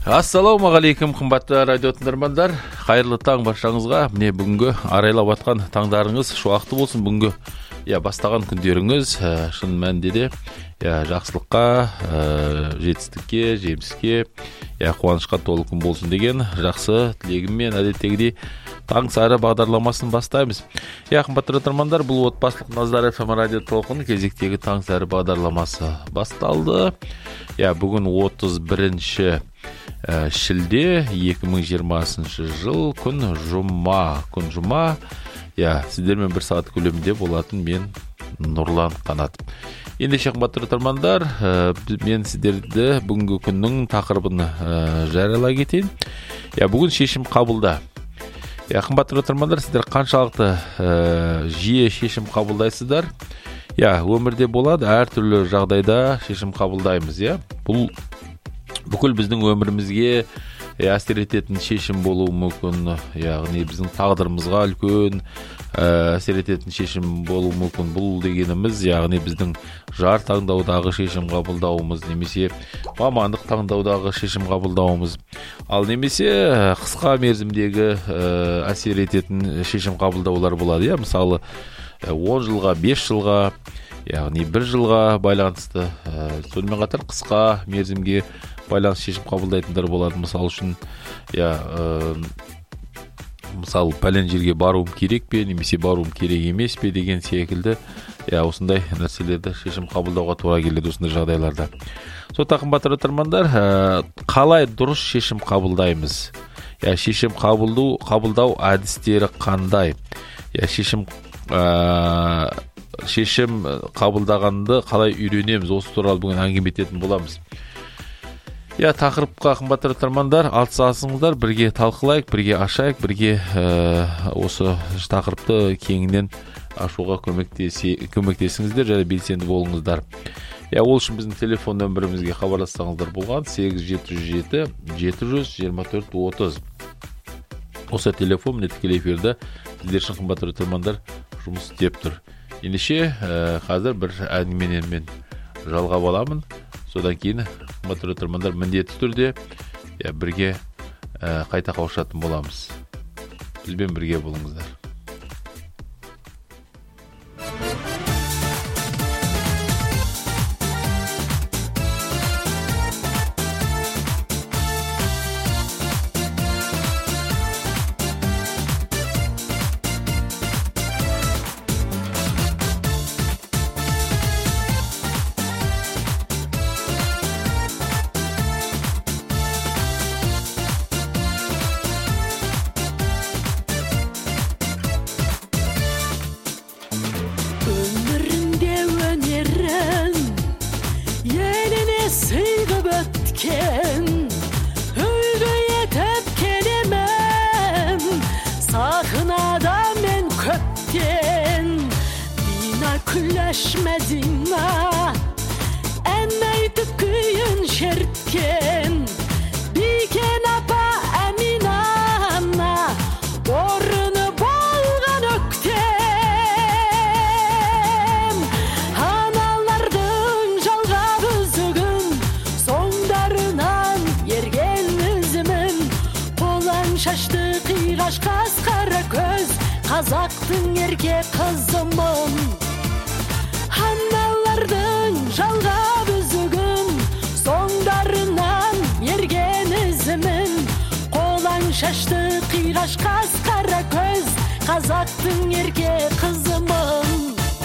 Ассалаумағалейкум, қымбатты радио тыңдармандар. Қайырлы таң баршаңызға. Міне бүгінгі арайлап атқан таңдарыңыз шуақты болсын. Бүгінгі бастаған күндеріңіз шын мәнінде де жақсылыққа, жетістікке, жеміске, қуанышқа толы күн болсын деген жақсы тілегіммен әдеттегідей таң сары бағдарламасын бастаймыз. Қымбатты тыңдармандар, бұл отбасылық Назар FM радио толқыны кезектегі таң сары бағдарламасы басталды. Бүгін 31 шілде 2020 жыл, күн жұма. Сіздермен бір сағат көлемінде болатын мен Нұрлан Қанат. Ендеше қымбатты тыңдармандар, мен сіздерді бүгінгі күннің тақырыбын жариялай кетейін. Бүгін шешім қабылда. Қымбатты тыңдармандар, сіздер қаншалықты жиі шешім қабылдайсыздар? Өмірде болады, әртүрлі жағдайда шешім қабылдаймыз. Бұл бүкіл біздің өмірімізге әсер ететін шешім болуы мүмкін, яғни біздің тағдырымызға үлкен әсер ететін шешім болуы мүмкін. Бұл дегеніміз, яғни біздің жар таңдаудағы шешім қабылдауымыз, немесе мамандық таңдаудағы шешім қабылдауымыз, ал немесе қысқа мерзімдегі әсер ететін шешім қабылдаулар болады. Мысалы 10 жылға, 5 жылға, яғни 1 жылға байланысты, сонымен қатар қысқа мерзімге байланысты шешім қабылдайтындар болады. Мысалы үшін, мысалы пәлен жерге баруым керек пе, немесе баруым керек емес пе деген секілді, осындай нәрселерді шешім қабылдауға тура келеді осындай жағдайларда. Сондықтан қымбатты тыңдармандар, қалай дұрыс шешім қабылдаймыз? Шешім қабылдау әдістері қандай? Шешім қабылдағанды қалай үйренеміз? Осы туралы бүгін әңгіме ететін боламыз. Тақырыпқа қымбатты тыңдармандар, атсалысыңыздар, бірге талқылайық, бірге ашайық, бірге осы тақырыпты кеңінен ашуға көмектесіңіздер, және белсенді болыңыздар. Ол үшін біздің телефон нөмірімізге хабарлассаңыздар болған 8707 724 30. Осы телефон міне тікелей эфирде сіздер үшін қымбатты тыңдармандар жұмыс істеп тұр. Ендеше қазір бір әңгіменен мен жалғап аламын. Содан кейін қымбатты тыңдармандар міндетті түрде бірге қайта қауышатын боламыз. Бізбен бірге болыңыздар. Қазақтың ерке қызымын, аналардың жалғап үзігін, соңдарынан ерген ізімін, қолаң шашты қиғаш қас қара көз, қазақтың ерке қызымын.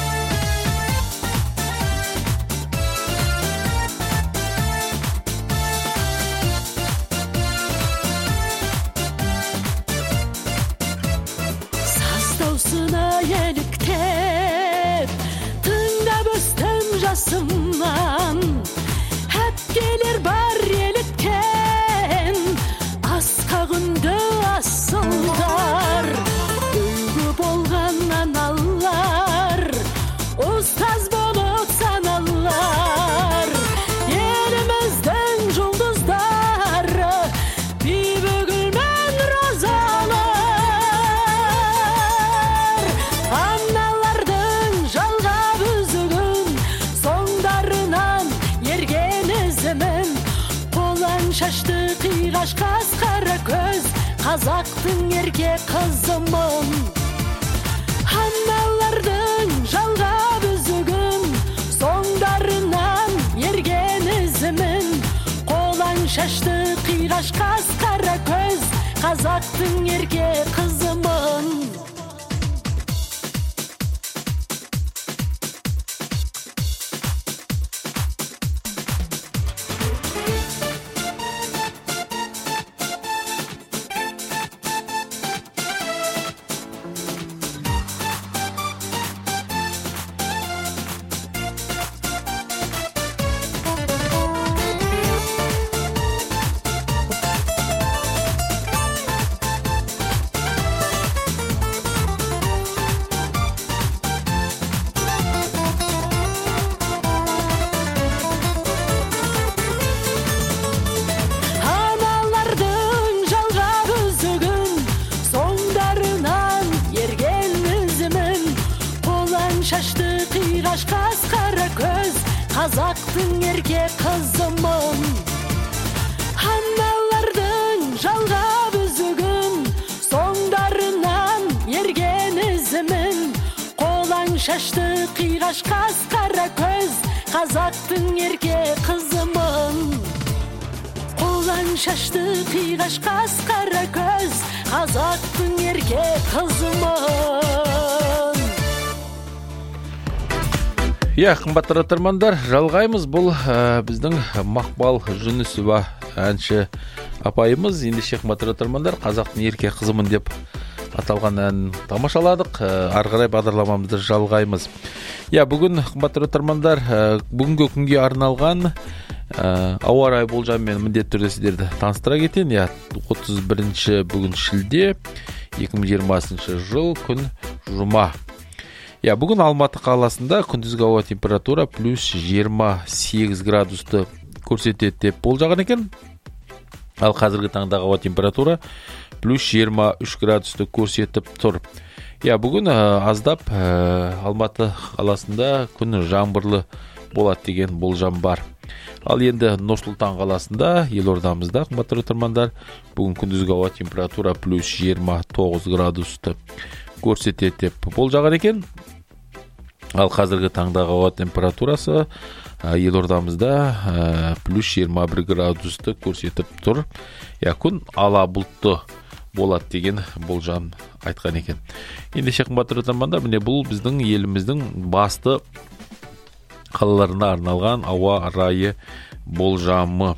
Hep gelir var yelitken, asqağındı asıllar, ülgü bolğan analar, ustaz bolup sanallar, yerimizden жұлдыздары, bibügülmen rozalar, analardın жалғап üzügün, soңdarынан ерген ізімін, қолаң шашты қиыр қиғаш қас қара көз, қазақтың ерке қызымын. Аналардың жалға бүзігін, соңдарынан ерген ізімін. Қолаң шашты қиғаш қас қара көз, қазақтың ерке қызымын. Шашты қиғаш қас қара көз, қазақтың ерке қызымын. Аналардың жалға бүзігін, соңдарынан ерген ізімін. Қолаң шашты қиғаш қас қара көз, қазақтың ерке қызымын. Қолаң шашты қиғаш қас қара көз, қазақтың ерке қызымын. Қымбатты тыңдармандар, жалғаймыз. Бұл біздің Мақпал Жүнісова әнші апайымыз. Ендеше қымбатты тыңдармандар, қазақтың ерке қызымын деп аталған ән тамашаладық. Ары қарай бағдарламамызды жалғаймыз. Бүгін қымбатты тыңдармандар, бүгінгі күнге арналған ауа райы болжамымен міндетті түрде сіздерді таныстыра кетейін. 31 бүгін шілде, 2020 жыл, күн жұма. Бүгін Алматы қаласында күндізгі ауа температура плюс 28 градусты көрсетеді деп болжаған екен. Ал қазіргі таңдағы ауа температура плюс 23 градусты көрсетіп тұр. Бүгін аздап Алматы қаласында күн жаңбырлы болады деген болжам бар. Ал енді Нұр-Сұлтан қаласында, елордамызда, қымбатты тыңдармандар, бүгін күндізгі ауа температура плюс 29 градусты көрсетеді деп болжаған екен. Ал қазіргі таңдағы ауа температурасы елордамызда плюс 21 градусты көрсетіп тұр. Күн ала бұлтты болады деген болжам айтқан екен. Ендеше қымбатты тыңдармандар, міне бұл біздің еліміздің басты қалаларына арналған ауа райы болжамы.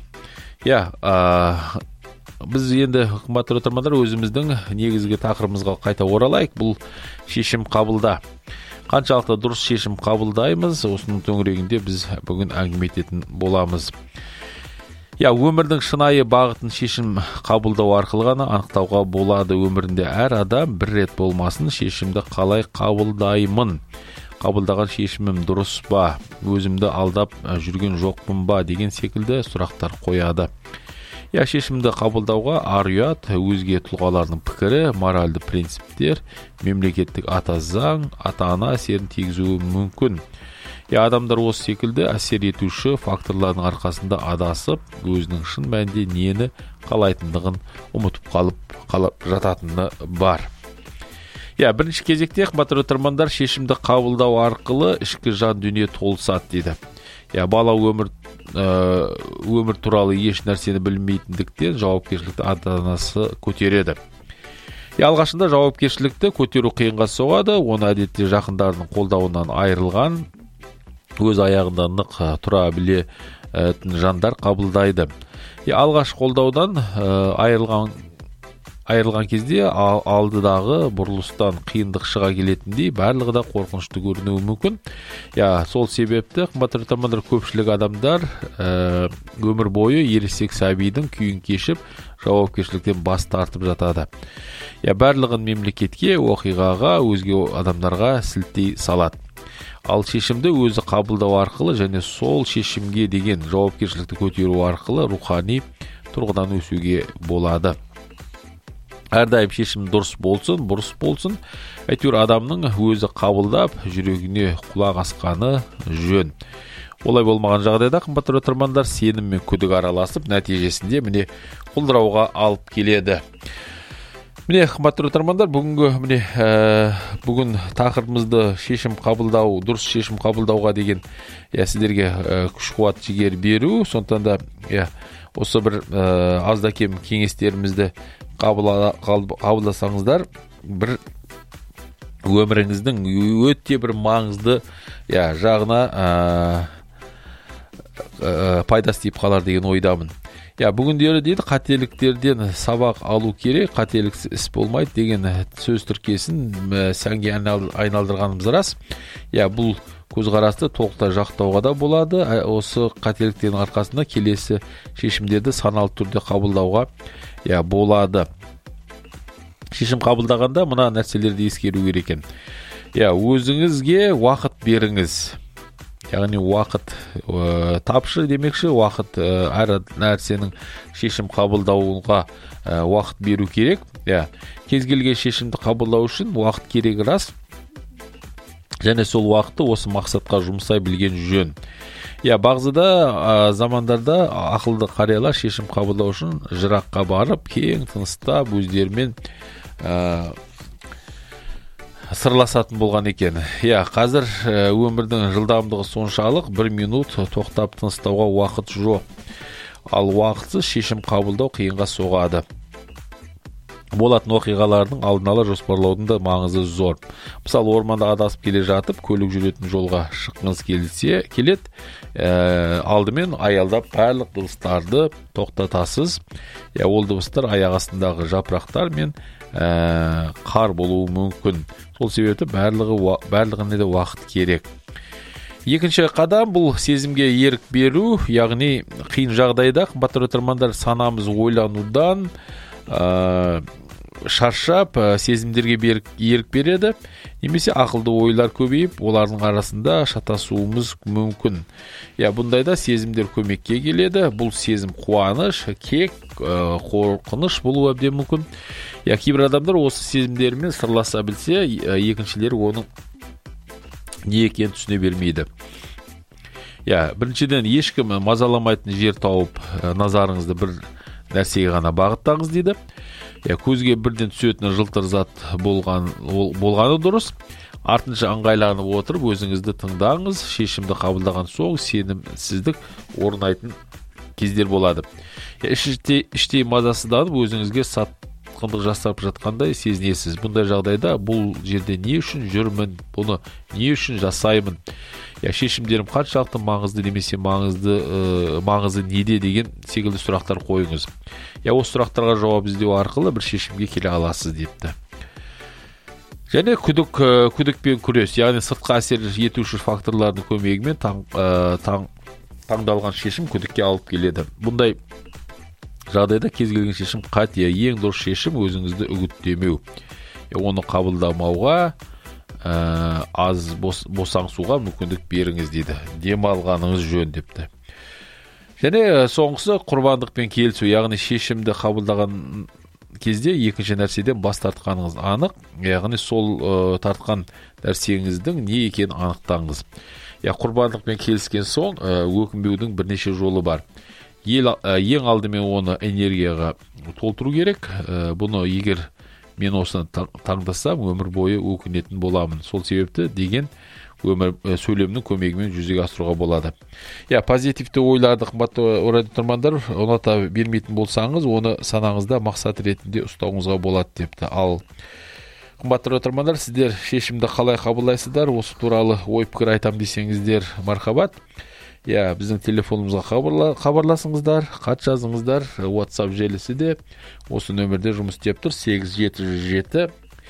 Біз енді қымбатты тыңдармандар, өзіміздің негізгі тақырыбымызға қайта оралайық. Бұл шешім қабылда. Қаншалықты дұрыс шешім қабылдаймыз, осының төңірегінде біз бүгін әңгіме ететін боламыз. Өмірдің шынайы бағытын шешім қабылдау арқылы ғана анықтауға болады. Өмірінде әр адам бір рет болмасын шешімді қалай қабылдаймын? Қабылдаған шешімім дұрыс ба? Өзімді алдап жүрген жоқпын ба? Деген секілді сұрақтар қояды. Шешімді қабылдауға ар-ұят, өзге тұлғалардың пікірі, моральды принциптер, мемлекеттік ата заң, ата-ана әсерін тигізуі мүмкін. Адамдар осы секілді әсер етуші факторлардың арқасында адасып, өзінің шын мәнінде нені қалайтындығын ұмытып қалып жататыны бар. Бірінші кезекте қымбатты тыңдармандар, шешімді қабылдау арқылы ішкі жан дүние толысады дейді. Бала өмір туралы еш нәрсені білмейтіндіктен жауапкершілікті ата-анасы көтереді. Алғашында жауапкершілікті көтеру қиынға соғады, оны әдетте жақындарының қолдауынан айырылған, өз аяғында нық тұра білетін жандар қабылдайды. Алғаш қолдаудан айырылған кезде алдыдағы бұрылыстан қиындық шыға келетіндей барлығы да қорқынышты көрінуі мүмкін. Сол себепті қымбатты тыңдармандар, көпшілік адамдар өмір бойы ересек сәбидің күйін кешіп, жауапкершіліктен бас тартып жатады. Барлығын мемлекетке, оқиғаға, өзге адамдарға сілтей салады. Ал шешімді өзі қабылдау арқылы және сол шешімге деген жауапкершілікті көтеру арқылы рухани тұрғыдан өсуге болады. Әрдайым шешім дұрыс болсын, бұрыс болсын, әйтеуір адамның өзі қабылдап, жүрегіне құлақ асқаны жөн. Олай болмаған жағдайда қымбатты тыңдармандар, сенім мен күдік араласып, нәтижесінде міне құлдырауға алып келеді. Міне қымбатты тыңдармандар, бүгін тақырыбымызды дұрыс шешім қабылдауға деген сіздерге күш қуат жігер беру. Сондықтан да осы бір азда кем кеңестерімізді қабылдасаңыздар, бір өміріңіздің өте бір маңызды жағына пайдасы тиіп қалар деген ойдамын. Бүгіндері дейді, қателіктерден сабақ алу керек, қателіксіз іс болмайды деген сөз тіркесін сәнге айналдырғанымыз рас. Бұл көзқарасты толықтай жақтауға да болады. Осы қателіктердің арқасында келесі шешімдерді саналы түрде қабылдауға болады. Шешім қабылдағанда мына нәрселерді ескеру керек екен. Өзіңізге уақыт беріңіз. Яғни уақыт тапшы демекші, уақыт әр нәрсенің шешім қабылдауға уақыт беру керек. Кез келген шешімді қабылдау үшін уақыт керек рас. Және сол уақытты осы мақсатқа жұмсай білген жөн. Бағзыда замандарда ақылды қариялар шешім қабылдау үшін жыраққа барып, кең тыныстап өздерімен сырласатын болған екен. Қазір өмірдің жылдамдығы соншалық 1 минут тоқтап тыныстауға уақыт жоқ. Ал уақытсыз шешім қабылдау қиынға соғады. Болатын оқиғалардың алдын ала жоспарлаудың да маңызы зор. Мысалы, орманда адасып келе жатып, көлік жүретін жолға шыққыңыз келеді, алдымен аялдап барлық дыбыстарды тоқтатасыз. Ол дыбыстар аяқ астындағы жапырақтар мен қар болуы мүмкін. Сол себепті барлығына да уақыт керек. Екінші қадам бұл сезімге ерік беру, яғни қиын жағдайда қымбатты тыңдармандар, санамыз ойланудан шаршап, сезімдерге ерік береді, немесе ақылды ойлар көбейіп, олардың арасында шатасуымыз мүмкін. Бұндайда сезімдер көмекке келеді. Бұл сезім қуаныш, кек, қорқыныш болуы әбден мүмкін. Кейбір адамдар осы сезімдерімен сырласа білсе, екіншілері оның не екенін түсіне бермейді. Біріншіден, ешкім мазаламайтын жер тауып, назарыңызды бір нәрсеге ғана бағыттаңыз дейді. Көзге бірден түсетін жылтыр зат болғаны дұрыс. Артынша ыңғайланып отырып, өзіңізді тыңдаңыз. Шешімді қабылдаған соң сенімсіздік орнайтын кездер болады. Іштей мазасызданып, өзіңізге сатқындық жасап жатқандай сезінесіз. Бұндай жағдайда бұл жерде не үшін жүрмін, бұны не үшін жасаймын? Шешімдерім қаншалықты маңызды немесе маңызы неде деген секілді сұрақтар қойыңыз. Осы сұрақтарға жауап іздеу арқылы бір шешімге келе аласыз депті. Және күдікпен күрес, яғни сыртқы әсер етуші факторлардың көмегімен таңдалған шешім күдікке алып келеді. Бұндай жағдайда кез келген шешім қате. Ең дұрыс шешім өзіңізді үгіттемеу. Оны қабылдамауға аз босаңсуға мүмкіндік беріңіз дейді. Демалғаныңыз жөн депті. Және соңғысы құрбандықпен келісу, яғни шешімді қабылдаған кезде екінші нәрседен бас тартқаныңыз анық, яғни сол тартқан нәрсеңіздің не екенін анықтаңыз. Құрбандықпен келіскен соң өкінбеудің бірнеше жолы бар. Ең алдымен оны энергияға толтыру керек. Бұны егер мен осыны таңдасам, өмір бойы өкінетін боламын. Сол себепті деген сөйлемнің көмегімен жүзеге асыруға болады. Позитивті ойларды қымбатты радиотыңдармандар, ұната бермейтін болсаңыз, оны санаңызда мақсат ретінде ұстауыңызға болады депті. Ал қымбатты радиотыңдармандар, сіздер шешімді қалай қабылдайсыздар? Осы туралы ой пікір айтам десеңіздер, мархабат. Біздің телефонымызға хабарласыңыздар, хат жазыңыздар. WhatsApp желісі де осы нөмірде жұмыс істеп тұр. 8777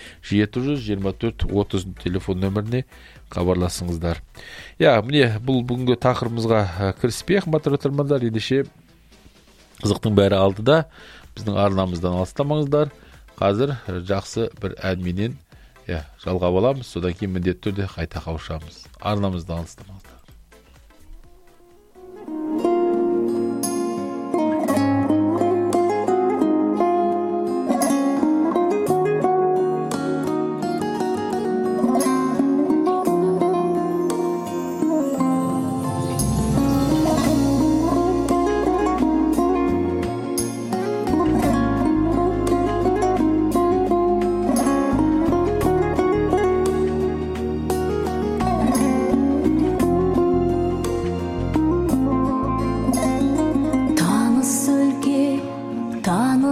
724-30 телефон нөміріне хабарласыңыздар. Міне бұл бүгінгі тақырыбымызға кіріспей, қымбатты тыңдармандар, ендеше қызықтың бәрі алдыда. Біздің арнамыздан алыстамаңыздар. Қазір жақсы бір әнменен жалғап аламыз. Содан кейін міндетті түрде қайта қауышамыз. Арнамыздан алыстамаңыздар.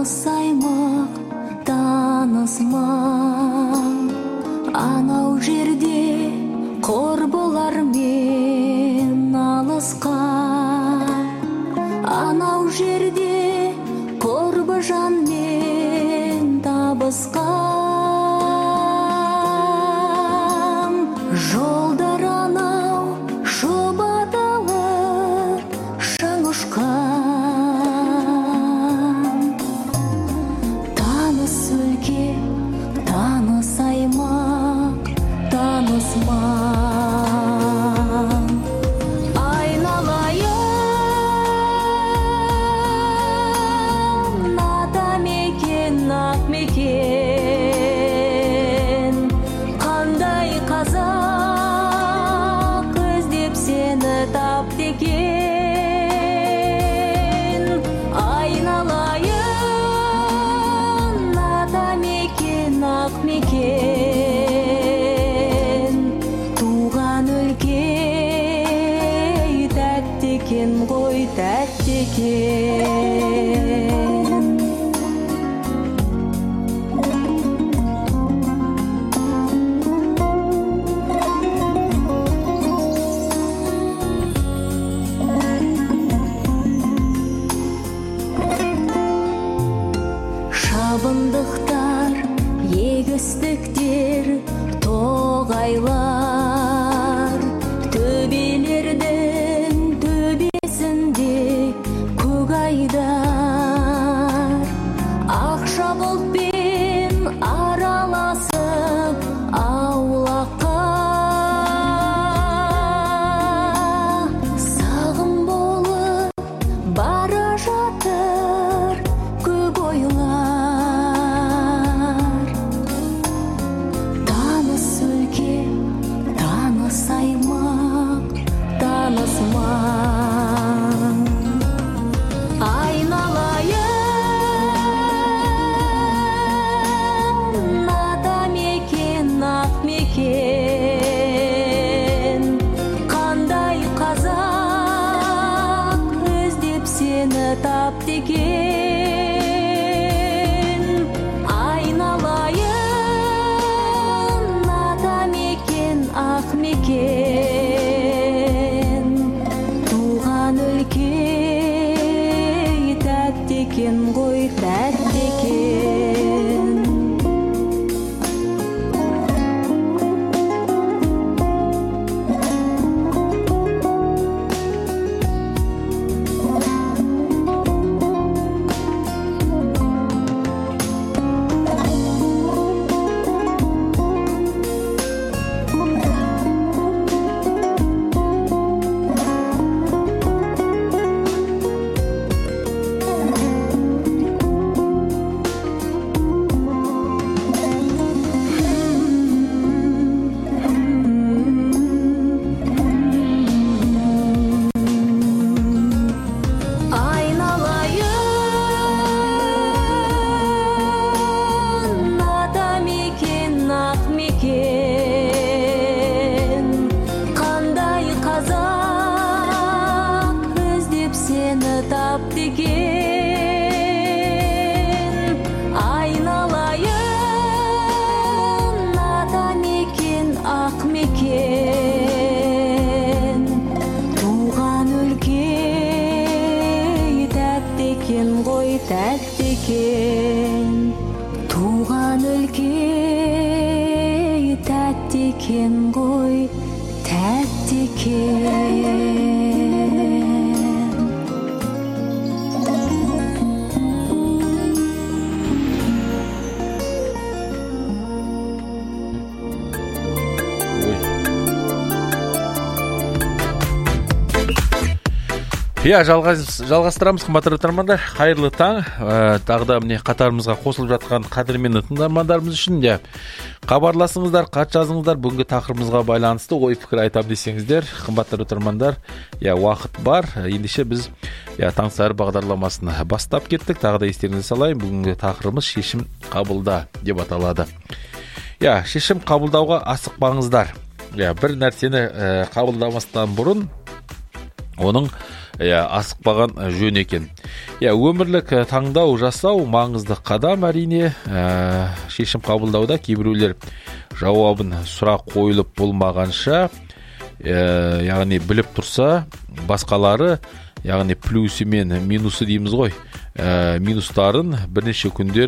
танысаймық танысмам, анау жерде құрбылармен алысқа, анау жерде құрбы жанмен табысқан. Жолдар анау шұбатылып шаң ұшқан. Таныс өлке, таныс аймақ, танысман. Айналайын атамекен, ақмекен, қандай қазақ іздеп сені тапты екен. Айналайын атамекен, ақмекен, туған өлке тәтті екен ғой, тәтті екен. Шабындықтар, егістіктер, тоғайлар, төбелердің төбесінде көк айдар. Ақша бұлтпен араласып аулаққа, сағым болып бара жатыр көп ойлар. Таныс өлке, таныс аймақ, танысман. Айналайын атамекен, ақмекен, қандай қазақ іздеп сені тапты екен. Айналайын атамекен, ақмекен, туған өлке тәтті екен ғой, тәтті екен. Айналайын атамекен, ақмекен, қандай қазақ іздеп сені тапты екен. Айналайын атамекен, ақмекен, туған өлке тәтті екен ғой, тәтті екен. Туған өлке тәтті екен ғой, тәтті екен. Иә, жалғастырамыз қымбатты тыңдармандар. Қайырлы таң. Тағы да міне қатарымызға қосылып жатқан қадірменді тыңдармандарымыз үшін де хабарласыңыздар, хат жазыңыздар. Бүгінгі тақырыбымызға байланысты ой пікір айтам десеңіздер, қымбатты тыңдармандар, иә, уақыт бар. Ендеше біз Таңсары бағдарламасын бастап кеттік. Тағы да естеріңізге салайын, бүгінгі тақырыбымыз шешім қабылда деп аталады. Иә, шешім қабылдауға асықпаңыздар. Иә, бір нәрсені қабылдамастан бұрын оның асықпаған жөн екен. Өмірлік таңдау жасау маңызды қадам әрине. Шешім қабылдауда кейбіреулер жауабын сұрақ қойылып болмағанша, яғни біліп тұрса, басқалары, яғни плюсы мен минусы дейміз ғой, минустарын бірнеше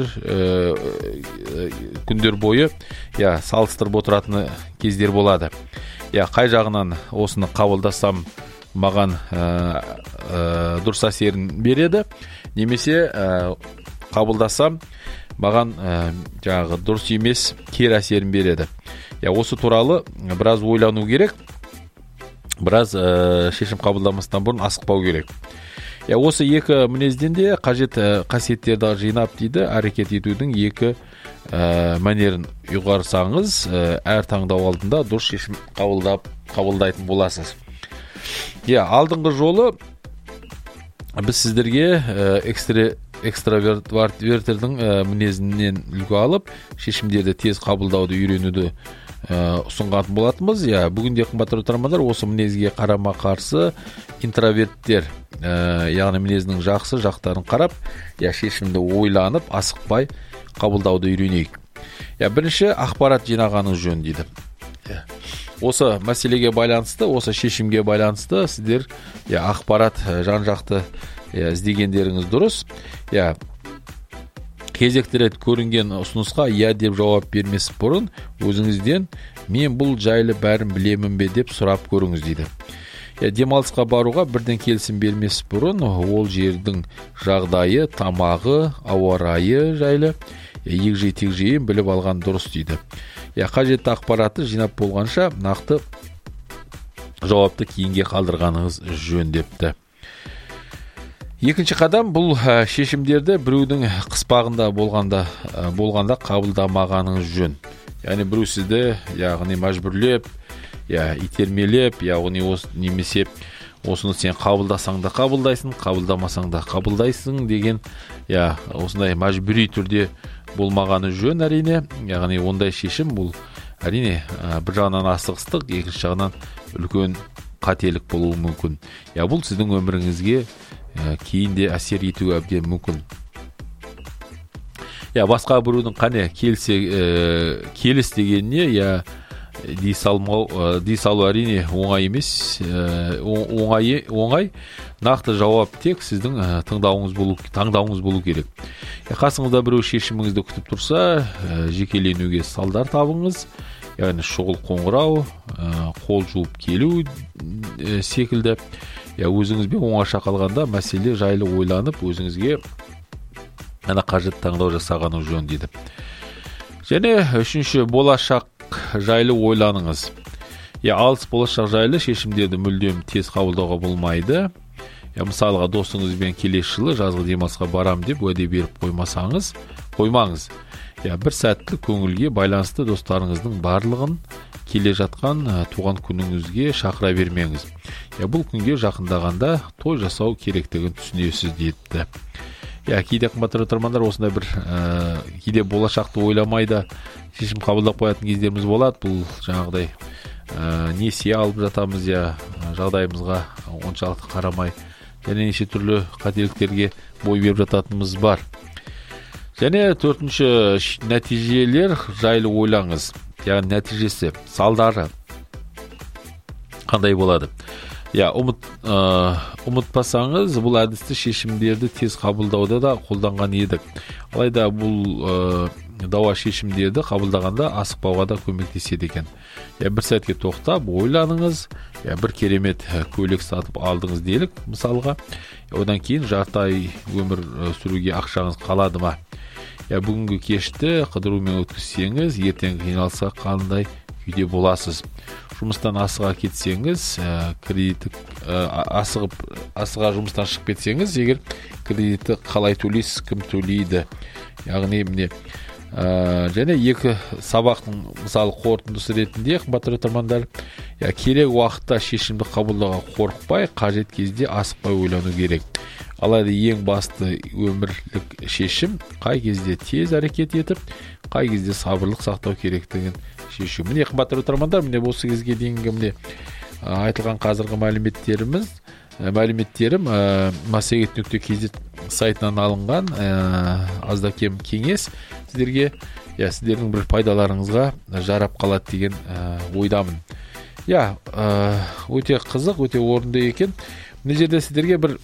күндер бойы салыстырып отыратын кездер болады. Қай жағынан осыны қабылдасам маған дұрыс әсерін береді, немесе қабылдасам маған жаңағы дұрыс емес кері әсерін береді. Осы туралы біраз ойлану керек, біраз шешім қабылдамастан бұрын асықпау керек. Осы екі мінезден де қажет қасиеттерді жинап дейді, әрекет етудің екі мәнерін ұйғарсаңыз, әр таңдау алдында дұрыс шешім қабылдайтын боласыз. Алдыңғы жолы біз сіздерге экстравертердің мінезінен үлгі алып, шешімдерді тез қабылдауды үйренуді ұсынған болатынбыз. Бүгінде қымбатты тыңдармандар, осы мінезге қарама қарсы интроверттер, яғни мінезінің жақсы жақтарын қарап, шешімді ойланып, асықпай қабылдауды үйренейік. Бірінші, ақпарат жинағаныңыз жөн дейді. Осы мәселеге байланысты, осы шешімге байланысты сіздер ақпарат жан-жақты іздегендеріңіз дұрыс. Кезекті рет көрінген ұсынысқа деп жауап бермес бұрын өзіңізден мен бұл жайлы бәрін білемін бе деп сұрап көріңіз дейді. Демалысқа баруға бірден келісім бермес бұрын ол жердің жағдайы, тамағы, ауа райы жайлы егжей-тегжейін біліп алған дұрыс дейді. Қажетті ақпаратты жинап болғанша нақты жауапты кейінге қалдырғаныңыз жөн депті. Екінші қадам, бұл шешімдерді біреудің қыспағында болғанда қабылдамағаныңыз жөн. Біреу сізді мәжбүрлеп, итермелеп, немесе осыны сен қабылдасаң да қабылдайсың, қабылдамасаң да қабылдайсың деген, осындай мәжбүри түрде болмағаны жөн әрине. Ондай шешім бұл әрине бір жағынан асығыстық, екінші жағынан үлкен қателік болуы мүмкін. Бұл сіздің өміріңізге кейінде әсер етуі әбден мүмкін. Басқа біреудің қане келіс дегеніне дей салу әрине оңай емес, оңай, нақты жауап тек сіздің таңдауыңыз болу керек. Қасыңызда біреу шешіміңізді күтіп тұрса, жекеленуге салдар табыңыз, шұғыл қоңырау, қол жуып келу секілді. Өзіңізбен оңаша қалғанда мәселе жайлы ойланып, өзіңізге қажет таңдау жасағаныңыз жөн дейді. Және үшінші, болашақ жайлы ойланыңыз. Алыс болашақ жайлы шешімдерді мүлдем тез қабылдауға болмайды. Мысалға, досыңызбен келесі жылы жазғы демалысқа барам деп уәде беріп қоймаңыз. Бір сәттілік көңілге байланысты достарыңыздың барлығын келе жатқан туған күніңізге шақыра бермеңіз. Бұл күнге жақындағанда той жасау керектігін түсінесіз дейді. Кейде қымбатты тыңдармандар, осындай бір кейде болашақты ойламайды шешім қабылдап қоятын кездеріміз болады. Бұл жаңағыдай несие алып жатамыз, жағдайымызға оншалықты қарамай, және неше түрлі қателіктерге бой беріп жататынымыз бар. Және төртінші, нәтижелер жайлы ойлаңыз. Нәтижесі, салдары қандай болады? Ұмытпасаңыз, бұл әдісті шешімдерді тез қабылдауда да қолданған едік. Алайда бұл дауа шешімдерді қабылдағанда асықпауға да көмектеседі екен. Бір сәтке тоқтап, ойланыңыз, бір керемет көйлек сатып алдыңыз делік, мысалға. Одан кейін жарты ай өмір сүруге ақшаңыз қалады ма? Бүгінгі кешті қыдырумен өткізсеңіз, ертең қиналса қандай күйде боласыз. Жұмыстан асыға кетсеңіз, асыға жұмыстан шығып кетсеңіз, егер кредитті қалай төлейсіз, кім төлейді? Және екі сабақтың мысалы қорытындысы ретінде, қымбатты тыңдармандар, керек уақытта шешімді қабылдауға қорықпай, қажет кезде асықпай ойлану керек. Алайда ең басты өмірлік шешім қай кезде тез әрекет етіп, қай кезде сабырлық сақтау керектігін шешу. Міне қымбатты тыңдармандар, міне осы кезге дейінгі айтылған қазіргі мәліметтерім massagate.kz сайтынан алынған азда кем кеңес сіздерге сіздердің бір пайдаларыңызға жарап қалады деген ойдамын. Өте қызық, өте орынды екен. Мына жерде сіздерге бір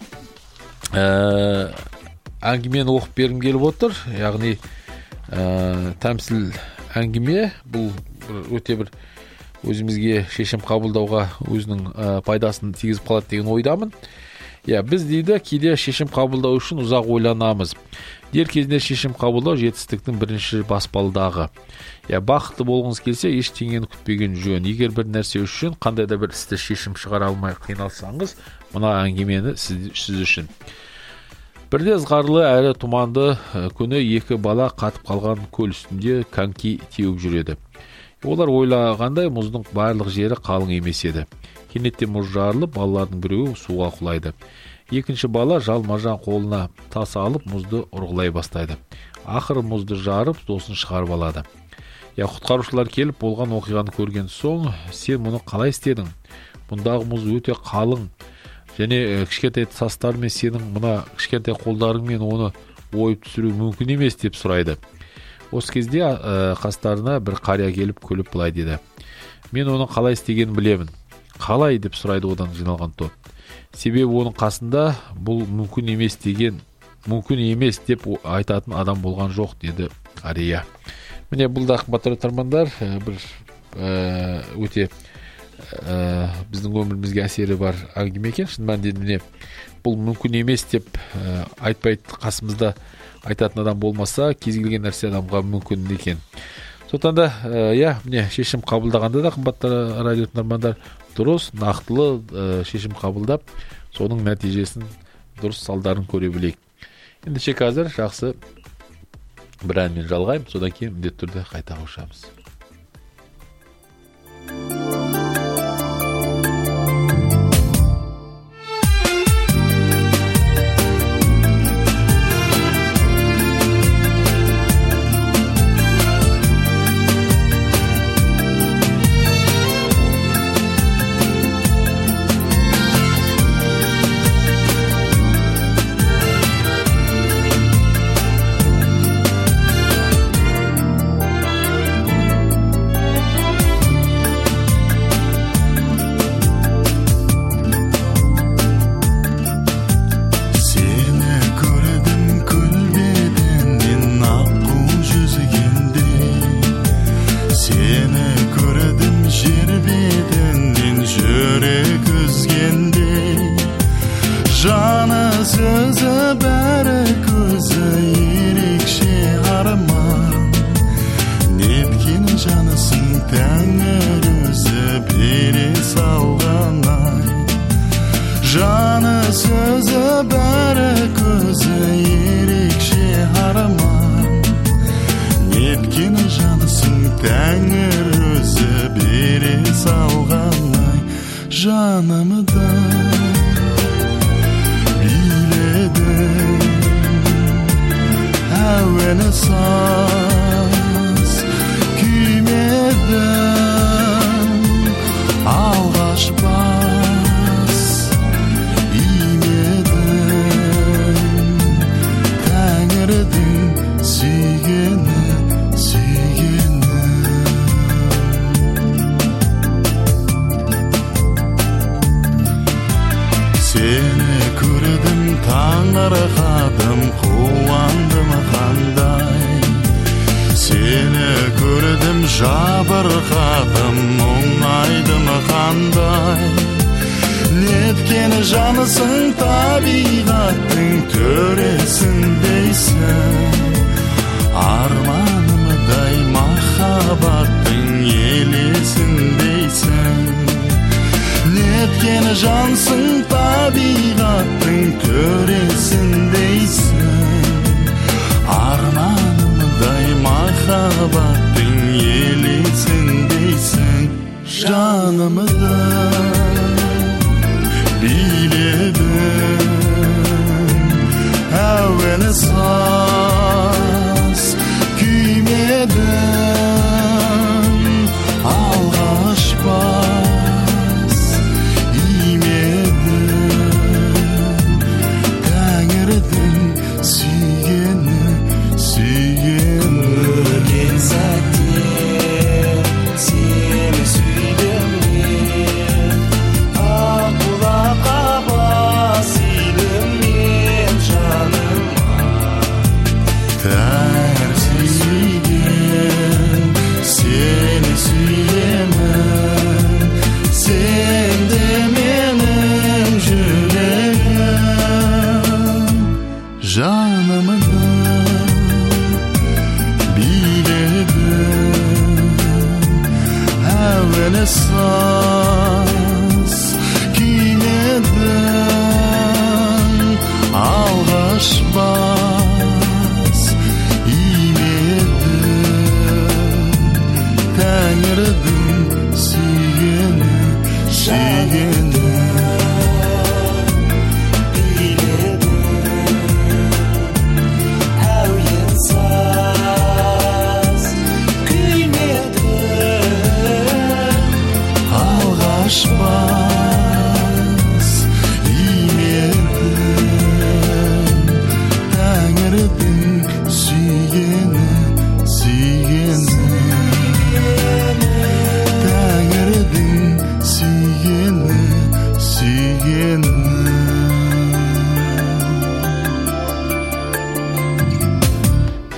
әңгімені оқып бергім келіп отыр. Яғни тәмсіл әңгіме, бұл өте бір өзімізге шешім қабылдауға өзінің пайдасын тигізіп қалады деген ойдамын. Біз дейді кейде шешім қабылдау үшін ұзақ ойланамыз. Дер кезінде шешім қабылдау жетістіктің бірінші баспалдағы. Бақытты болғыңыз келсе, ештеңені күтпеген жөн. Егер бір нәрсе үшін қандай да бір істі шешім шығара алмай қиналсаңыз, мына әңгімені сіз үшін. Бірде ызғарлы әрі тұманды күні екі бала қатып қалған көл үстінде коньки теуіп жүреді. Олар ойлағандай мұздың барлық жері қалың емес еді. Кенеттен мұз жарылып, балалардың біреуі суға құлайды. Екінші бала жалма-жан қолына тас алып мұзды ұрғылай бастайды. Ақыры мұзды жарып, досын шығарып алады. Құтқарушылар келіп болған оқиғаны көрген соң, сен мұны қалай істедің? Мұндағы мұз өте қалың. Және кішкентай тастармен сенің мына кішкентай қолдарыңмен оны ойып түсіру мүмкін емес деп сұрайды. Осы кезде қастарына бір қария келіп күліп былай деді. Мен оны қалай істегенін білемін. Қалай деп сұрайды одан жиналған топ. Себебі оның қасында бұл мүмкін емес деп айтатын адам болған жоқ деді қария. Міне бұл да қымбатты тыңдармандар, бір өте біздің өмірімізге әсері бар әңгіме екен. Шын мәнінде міне бұл мүмкін емес деп айтпайды, қасымызда айтатын адам болмаса, кез келген нәрсе адамға мүмкін екен. Сондықтан да міне шешім қабылдағанда да қымбатты радио тыңдармандар, дұрыс, нақтылы шешім қабылдап, соның нәтижесін, дұрыс салдарын көре білейік. Ендеше қазір жақсы бір әнмен жалғаймын, содан кейін міндетті түрде қайта қосамыз.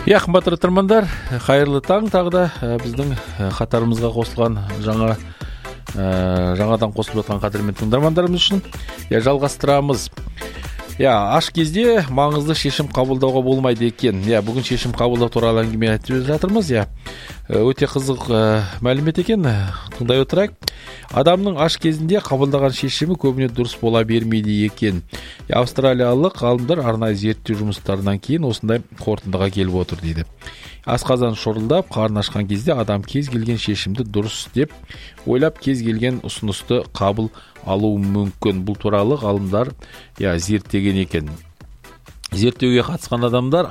Қымбатты тыңдармандар, қайырлы таң. Тағы да біздің қатарымызға қосылған жаңадан қосылып жатқан қадірменді тыңдармандарымыз үшін жалғастырамыз. Аш кезде маңызды шешім қабылдауға болмайды екен. Бүгін шешім қабылдау туралы әңгіме айтып жатырмыз. Өте қызық мәлімет екен. Тыңдай отырайық. Адамның аш кезінде қабылдаған шешімі көбіне дұрыс бола бермейді екен. Австралиялық ғалымдар арнайы зерттеу жұмыстарынан кейін осындай қорытындыға келіп отыр дейді. Асқазан шорылдап, қарын ашқан кезде адам кез келген шешімді дұрыс деп ойлап, кез келген ұсынысты қабыл алуы мүмкін. Бұл туралы ғалымдар зерттеген екен. Зерттеуге қатысқан адамдар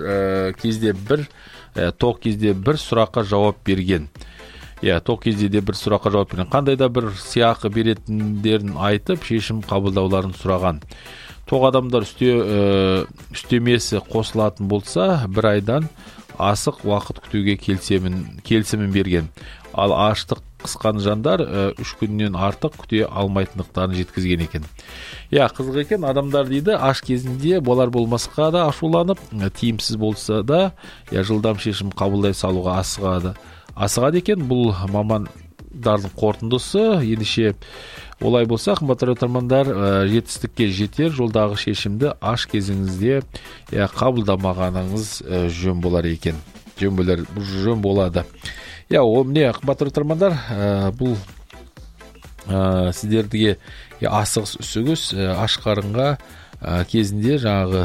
тоқ кезде бір сұраққа жауап берген. Тоқ кезде де бір сұраққа жауап берген. Қандай да бір сыйақы беретіндерін айтып, шешім қабылдауларын сұраған. Тоқ адамдар үстемесі қосылатын болса, бір айдан асық уақыт күтуге келісімін берген. Ал аштық қысқан жандар 3 күннен артық күте алмайтындықтарын жеткізген екен. Қызық екен, адамдар дейді, аш кезінде болар болмасқа да ашуланып, тиімсіз болса да, жылдам шешім қабылдай салуға асығады екен. Бұл мамандардың қорытындысы. Ендеше олай болса, қымбатты тыңдармандар, жетістікке жетер жолдағы шешімді аш кезіңізде қабылдамағаныңыз жөн болар екен. Жөн болады. Міне, қымбатты тыңдармандар, бұл сіздерге асығыс үсігіс аш қарынға кезінде жаңағы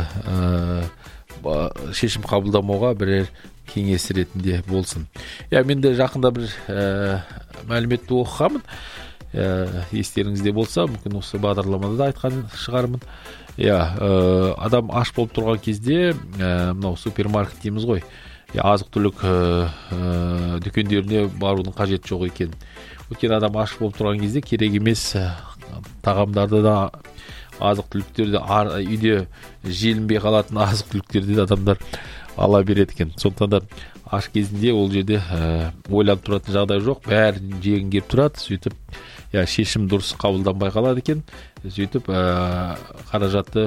шешім қабылдамауға бірер кеңес ретінде болсын. Мен де жақында бір мәліметті оқығанмын. Естеріңізде болса, мүмкін осы бағдарламада да айтқан шығармын. Адам аш болып тұрған кезде, мынау супермаркет дейміз ғой, азық-түлік дүкендеріне барудың қажет жоқ екен. Өйткені адам аш болып тұрған кезде керек емес тағамдарды да, азық-түліктерді, үйде желінбей қалатын азық-түліктерді адамдар ала береді екен. Сондықтан да аш кезінде ол жерде ойланып тұратын жағдай жоқ, бәрін жегін келіп тұрады. Сөйтіп шешім дұрыс қабылданбай қалады екен. Сөйтіп қаражатты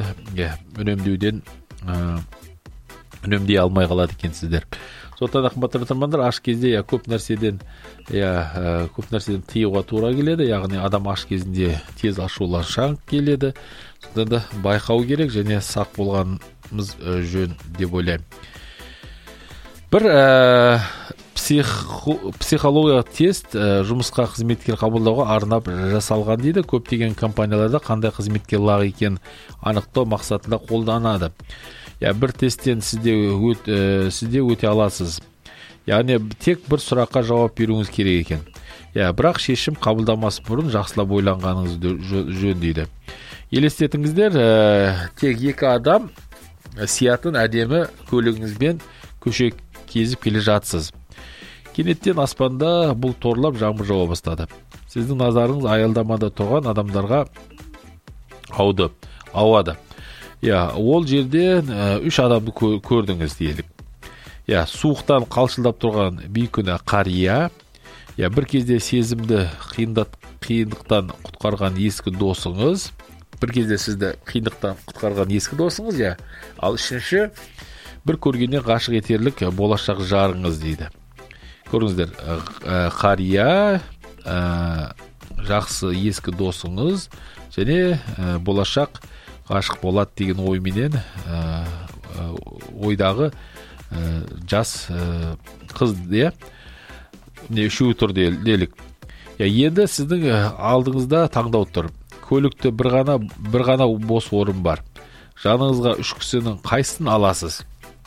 үнемдей алмай қалады екен сіздер. Сондықтан қымбатты тыңдармандар, аш кезде көп нәрседен тыюға тура келеді. Яғни адам аш кезінде тез ашуланшаң келеді. Сондықтан да байқау керек және сақ болғанымыз жөн деп ойлаймын. Бір психологиялық тест жұмысқа қызметкер қабылдауға арнап жасалған дейді. Көптеген компанияларда қандай қызметке лайық екенін анықтау мақсатында қолданады. Бір тесттен сізде өте аласыз. Яғни тек бір сұраққа жауап беруіңіз керек екен. Бірақ шешім қабылдамас бұрын жақсылап ойланғаныңыз жөн дейді. Елестетіңіздер, тек 2 адам сиятын әдемі көлігіңізбен көше кезіп келе жатсыз. Кенеттен аспанда бұл торлап жаңбыр жауа бастады. Сіздің назарыңыз аялдамада тұрған адамдарға ауады. Ол жерден 3 адамды көрдіңіз делік. Суықтан қалшылдап тұрған бейкүнә қария, бір кезде сезімді қиындықтан құтқарған ескі досыңыз, бір кезде сізді қиындықтан құтқарған ескі досыңыз, ал үшінші бір көргеннен ғашық етерлік болашақ жарыңыз дейді. Көріңіздер, қария, жақсы ескі досыңыз және болашақ ғашық болады деген ойменен ойдағы жас қыз үшеуі тұр делік. Енді сіздің алдыңызда таңдау тұр. Көлікте бір ғана бос орын бар. Жаныңызға 3 кісінің қайсысын аласыз?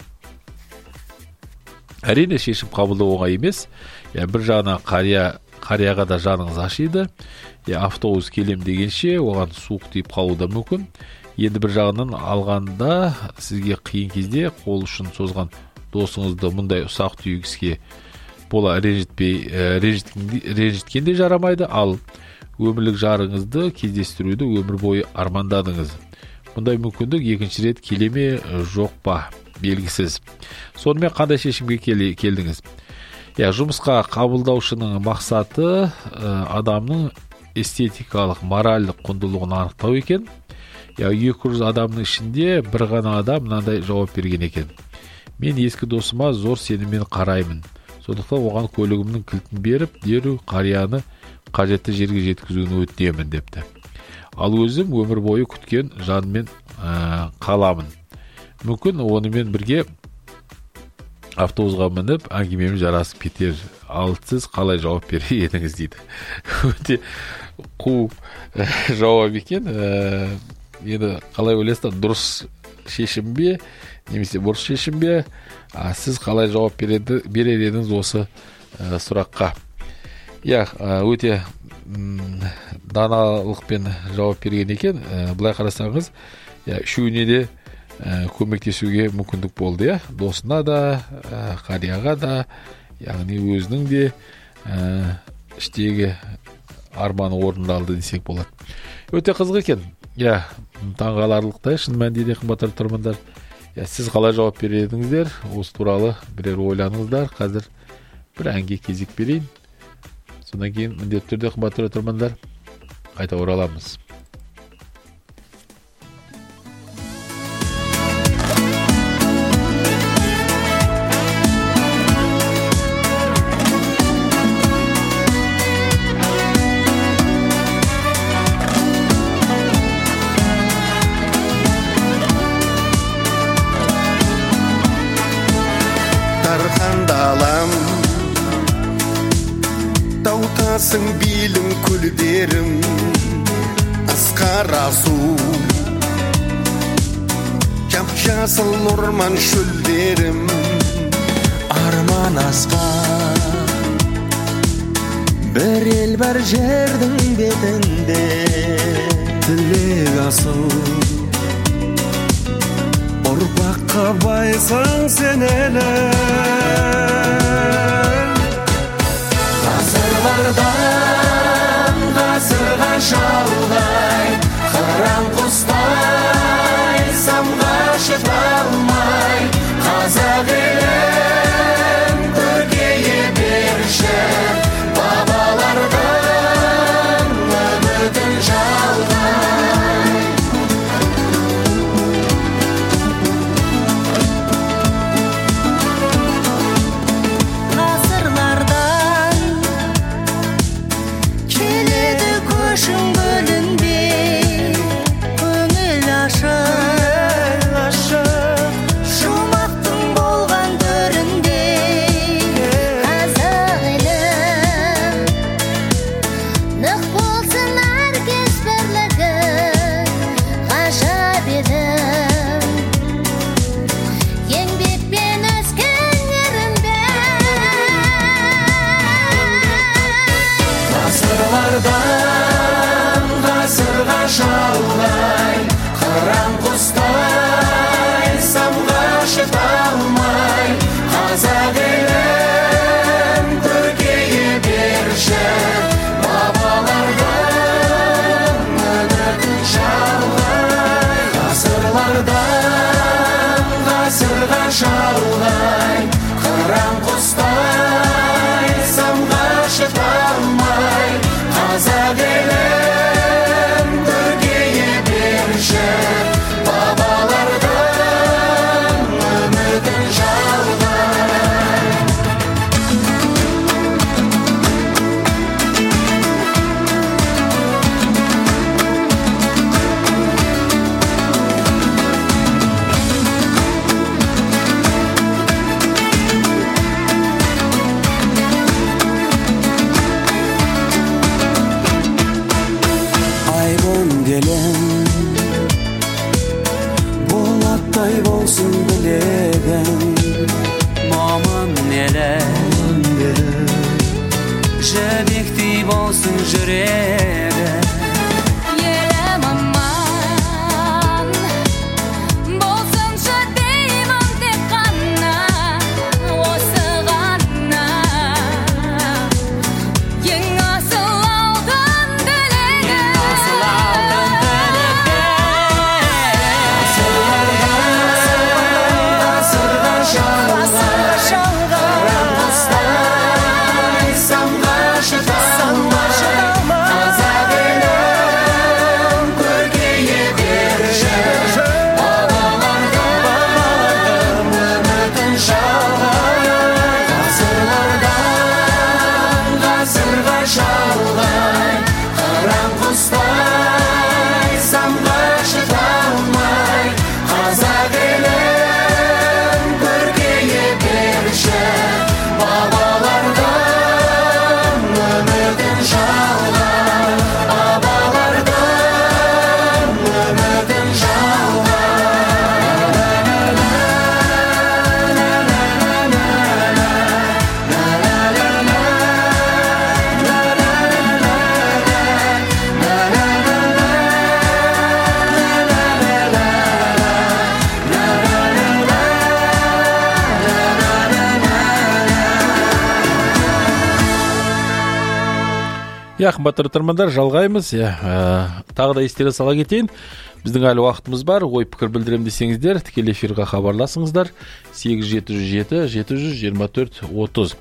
Әрине шешім қабылдау оңай емес. Бір жағынан қарияға да жаныңыз ашиды. Автобус келем дегенше оған суық тиіп қалуы да мүмкін. Енді бір жағынан алғанда сізге қиын кезде қол ұшын созған досыңызды мұндай ұсақ түйек іске бола ренжіткенде жарамайды, ал өмірлік жарыңызды кездестіруді өмір бойы армандадыңыз. Мұндай мүмкіндік екінші рет келе ме жоқ па белгісіз. Сонымен қандай шешімге келдіңіз? Жұмысқа қабылдаушының мақсаты адамның эстетикалық, моральдық құндылығын анықтау екен. 200 адамның ішінде бір ғана адам мынандай жауап берген екен. Мен ескі досыма зор сеніммен қараймын. Сондықтан оған көлігімнің кілтін беріп, дереу қарияны қажетті жерге жеткізуін өтінемін депті. Ал өзім өмір бойы күткен жанмен қаламын. Мүмкін онымен бірге автобусқа мініп, әңгімем жарасып кетер. Ал сіз қалай жауап берер едіңіз дейді. Өте қу жауап екен. Енді қалай ойлайсыздар, дұрыс шешім бе, немесе бұрыс шешім бе? Сіз қалай жауап берер едіңіз осы сұраққа? Өте даналықпен жауап берген екен. Былай қарасаңыз, үшеуіне де көмектесуге мүмкіндік болды, досына да, қарияға да, яғни өзінің де іштегі арманы орындалды десек болады. Өте қызық екен. Таңғаларлықтай, шын мәнінде қымбатты тыңдармандар. Сіз қалай жауап берер едіңіздер? Осы туралы бірер ойланыңыздар. Қазір бір әнге кезек берейін. Содан кейін міндетті түрде қымбатты тыңдармандар қайта ораламыз. Дархандалам таутасың билің күлдерім, асқара су жап-жасыл орман шөлдерім, арман асқан бір ел бар жердің бетінде, тілек асыл ұрпаққа байсаң сен әлі. Ғасырлардан ғасырға шалғай, қыран құстай самға шыта алмай, қазақ елін көркейе берші, бабалардан үмітін жалғай. Көшің бөлінбей, көңіл ашық, жұмақтың болған төрінде, қазақ елім нық болсын әркез бірлігі, ғажап едім еңбекпен өскен ерінбе. Ғасырға шалғай, қыран құстай самға шыта алмай, қазақ елін көркейе берші, бабалардан үмітін жалғай. Ғасырға шалғай, қыран құстай самға шыта алмай, қазақ елін көркейе берші, бабалардан үмітін жалғай. Болаттай болсын білегің, маман елі, жібектей болсын жүрегі. Елім аман болсыншы деймін тек қана, осы ғана ең асыл алтын тілегім. Самға шыта алмай, қазақ Қымбатты тыңдармандар, жалғаймыз. Тағы да естере сала кетейін. Біздің әлі уақытымыз бар. Ой пікір білдірем десеңіздер, тікелей эфирге хабарласыңыздар. 8707-724-30.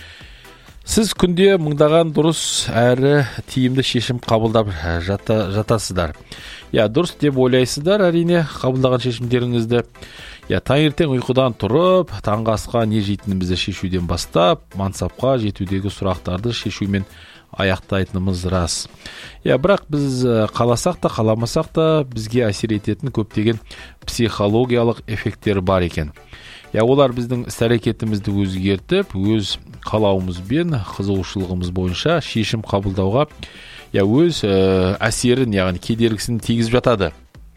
Сіз күнде мыңдаған дұрыс әрі тиімді шешім қабылдап жатасыздар. Дұрыс деп ойлайсыздар, әрине, қабылдаған шешімдеріңізді. Таңертең ұйқыдан тұрып, таңғы асқа не жейтінімізді шешуден бастап, мансапқа жетудегі сұрақтарды шешумен аяқтайтынымыз рас. Бірақ біз қаласақ та, қаламасақ та бізге әсер ететін көптеген психологиялық эффекттер бар екен. Олар біздің іс-әрекетімізді өзгертіп, өз қалауымызбен, қызығушылығымыз бойынша шешім қабылдауға өз әсерін, яғни кедергісін тигізіп жатады.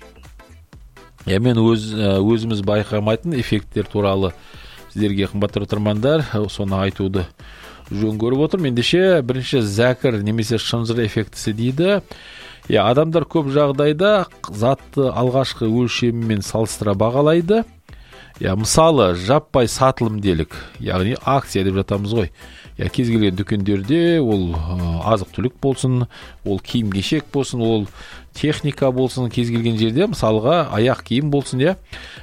Мен өзіміз байқамайтын эффекттер туралы сіздерге, қымбатты тыңдармандар, соны айтуды жөн көріп отырмын. Ендеше бірінші зәкір немесе шынжыр эффектісі дейді. Адамдар көп жағдайда затты алғашқы өлшемімен салыстыра бағалайды. Мысалы, жаппай сатылымделік, яғни акция деп жатамыз ғой. Кез келген дүкендерде ол азық-түлік болсын, ол киім-кешек болсын, ол техника болсын, кез келген жерде, мысалға аяқ киім болсын,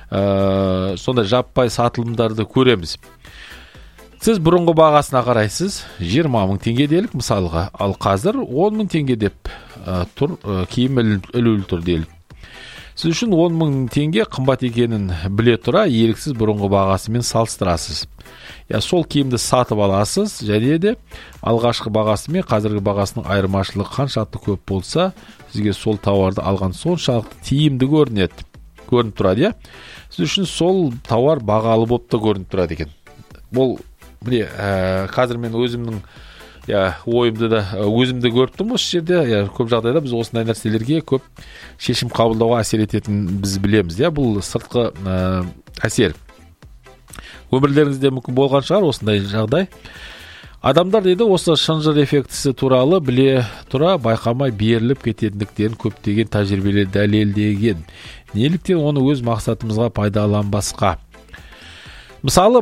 сонда жаппай сатылымдарды көреміз. Сіз бұрынғы бағасына қарайсыз, 20 мың теңге делік мысалға, ал қазір 10 мың теңге деп тұр, киім ілулі тұр делік. Сіз үшін 10 мың теңге қымбат екенін біле тұра, еріксіз бұрынғы бағасымен салыстырасыз. Сол киімді сатып аласыз, және де алғашқы бағасы мен қазіргі бағасының айырмашылығы қаншалықты көп болса, сізге сол тауарды алған соншалықты тиімді көрініп тұрады. Сіз үшін сол тауар бағалы болып та көрініп тұрады екен. Бұл қазір мен өзімнің ойымды да өзімді көріптім осы жерде. Көп жағдайда біз осындай нәрселерге көп шешім қабылдауға әсер ететін біз білеміз. Бұл сыртқы әсер. Өмірлеріңізде мүмкін болған шығар осындай жағдай. Адамдар дейді осы шынжыр эффектісі туралы біле тұра байқамай беріліп кететіндіктерін көптеген тәжірибелер дәлелдеген. Неліктен оны өз мақсатымызға пайдаланбасқа? Мысалы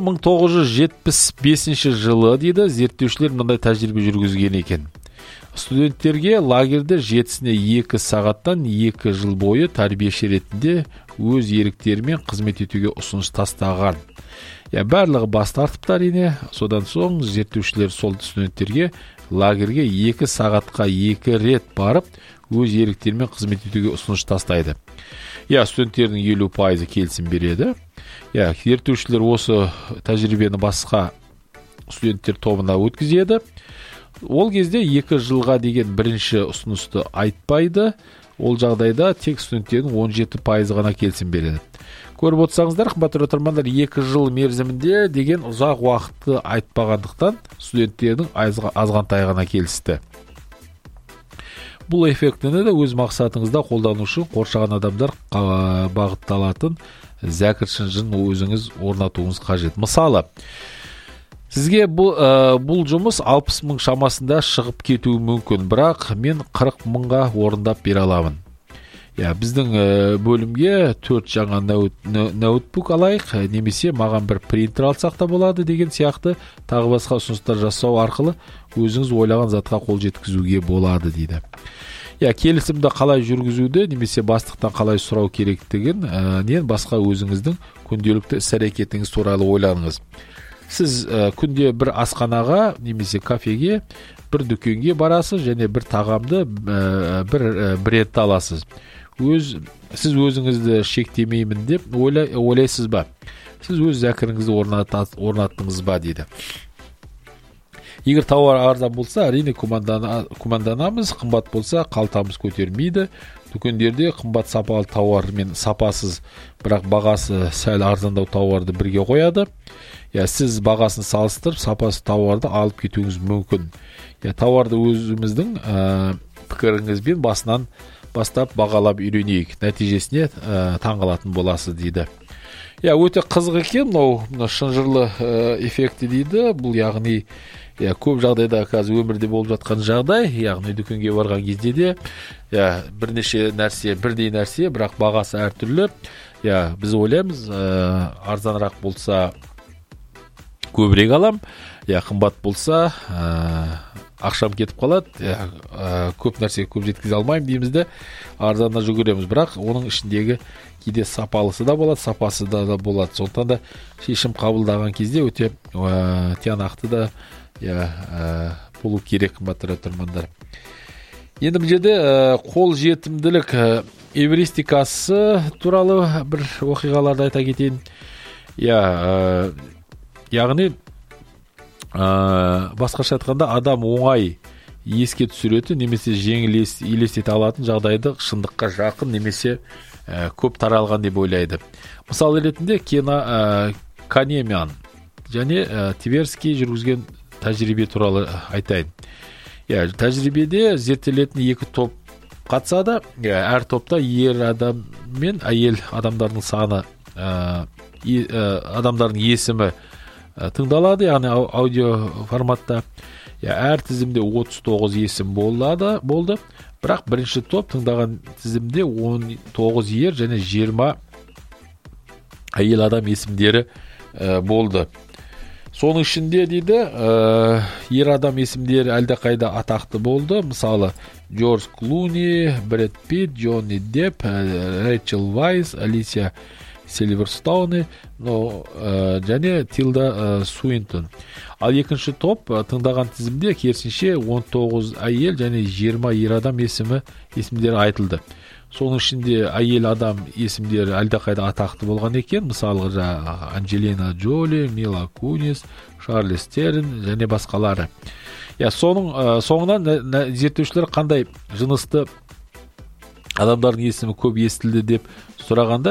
1975 жылы дейді зерттеушілер мынандай тәжірибе жүргізген екен. Студенттерге лагерьде 7-2 сағаттан 2 жыл бойы тәрбиеші ретінде өз еріктерімен қызмет етуге ұсыныс тастаған. Барлығы бас тартыпты әрине. Содан соң зерттеушілер сол студенттерге лагерьге 2 сағатқа 2 рет барып өз еріктерімен қызмет етуге ұсыныс тастайды. Студенттердің 50% келісім береді. Зерттеушілер осы тәжірибені басқа студенттер тобына өткізеді. Ол кезде 2 жылға деген бірінші ұсынысты айтпайды. Ол жағдайда тек студенттердің 17% ғана келісім береді. Көріп отырсаңыздар, қымбатты тыңдармандар, 2 жыл мерзімінде деген ұзақ уақытты айтпағандықтан студенттердің азғантай ғана келісті. Бұл эффектіні де өз мақсатыңызда қолдану үшін қоршаған адамдар бағытталатын зәкір шынжырын өзіңіз орнатуыңыз қажет. Мысалы, сізге бұл жұмыс 60 мың шамасында шығып кетуі мүмкін, бірақ мен 40 мыңға орындап бере аламын. Біздің бөлімге 4 жаңа ноутбук алайық, немесе маған бір принтер алсақ та болады деген сияқты тағы басқа ұсыныстар жасау арқылы өзіңіз ойлаған затқа қол жеткізуге болады дейді. Келісімді қалай жүргізуді, немесе бастықтан қалай сұрау керектігін, басқа өзіңіздің күнделікті іс-әрекетіңіз туралы ойланыңыз. Сіз күнде бір асханаға немесе кафеге, бір дүкенге барасыз және бір тағамды, бір брендті аласыз. Сіз өзіңізді шектемеймін деп ойлайсыз ба? Сіз өз зәкіріңізді орнаттыңыз ба дейді. Егер тауар арзан болса, әрине күмәнданамыз, қымбат болса қалтамыз көтермейді. Дүкендерде қымбат сапалы тауар мен сапасыз, бірақ бағасы сәл арзандау тауарды бірге қояды. Сіз бағасын салыстырып, сапасыз тауарды алып кетуіңіз мүмкін. Тауарды өзіміздің пікіріңізбен басынан бастап бағалап үйренейік. Нәтижесіне таңғалатын боласыз дейді. Өте қызық екен мынау шынжырлы эффекті дейді. Бұл яғни көп жағдайда қазір өмірде болып жатқан жағдай, яғни дүкенге барған кезде де бірнеше нәрсе, бірдей нәрсе, бірақ бағасы әртүрлі. Біз ойлаймыз, арзанырақ болса көбірек алам, қымбат болса ақшам кетіп қалады, көп нәрсе көп жеткізе алмаймын дейміз де арзанына жүгіреміз. Бірақ оның ішіндегі кейде сапалысы да болады, сапасы да болады. Сондықтан да шешім қабылдаған кезде өте тиянақты да болу керек, қымбатты тыңдармандар. Енді бұл жерде қол жетімділік эвристикасы туралы бір оқиғаларды айта кетейін. Яғни басқаша айтқанда адам оңай еске түсіретін немесе жеңіл елестете алатын жағдайды шындыққа жақын немесе көп таралған деп ойлайды. Мысал ретінде Канеман және Тверский жүргізген тәжірибе туралы айтайын. Тәжірибеде зерттелетін екі топ қатысады. Әр топта ер адам мен әйел адамдардың саны, адамдардың есімі тыңдалады, яғни аудио форматта. Әр тізімде 39 есім болды. Бірақ бірінші топ тыңдаған тізімде 19 ер және 20 әйел адам есімдері болды. Соның ішінде дейді, ер адам есімдері әлдеқайда атақты болды. Мысалы, Джордж Клуни, Брэд Питт, Джонни Депп, Рэйчел Вайс, Алисия Сильверстоуны, және Тилда Суинтон. Ал екінші топ тыңдаған тізімде керісінше 19 әйел және 20 ер адам есімдері айтылды. Соның ішінде әйел адам есімдері әлдеқайда атақты болған екен. Мысалы, Анджелина Джоли, Мила Кунис, Шарлиз Терн және басқалары. Соның соңынан зерттеушілер қандай жынысты адамдардың есімі көп естілді деп сұрағанда,